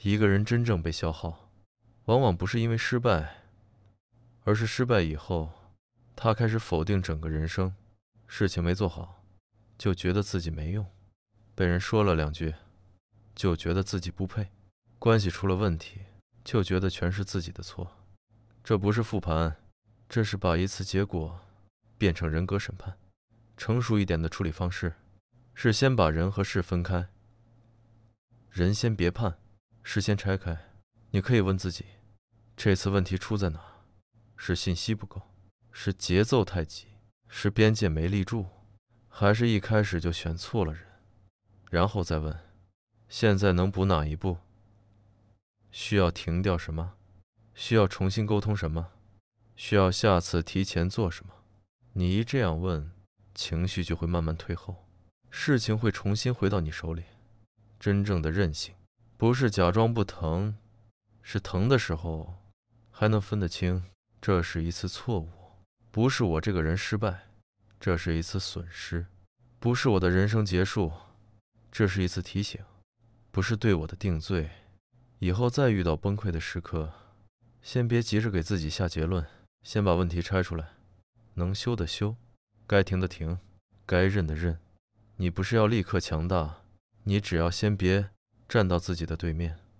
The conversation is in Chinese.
一个人真正被消耗，往往不是因为失败，而是失败以后，他开始否定整个人生。事情没做好，就觉得自己没用；被人说了两句，就觉得自己不配；关系出了问题，就觉得全是自己的错。这不是复盘，这是把一次结果变成人格审判。成熟一点的处理方式是先把人和事分开，人先别判，事先拆开。你可以问自己，这次问题出在哪？是信息不够，是节奏太急，是边界没立住，还是一开始就选错了人？然后再问，现在能补哪一步？需要停掉什么？需要重新沟通什么？需要下次提前做什么？你一这样问，情绪就会慢慢退后，事情会重新回到你手里。真正的韧性，不是假装不疼，是疼的时候还能分得清，这是一次错误，不是我这个人失败，这是一次损失，不是我的人生结束，这是一次提醒，不是对我的定罪。以后再遇到崩溃的时刻，先别急着给自己下结论，先把问题拆出来，能修的修，该停的停，该认的认。你不是要立刻强大，你只要先别站到自己的对面。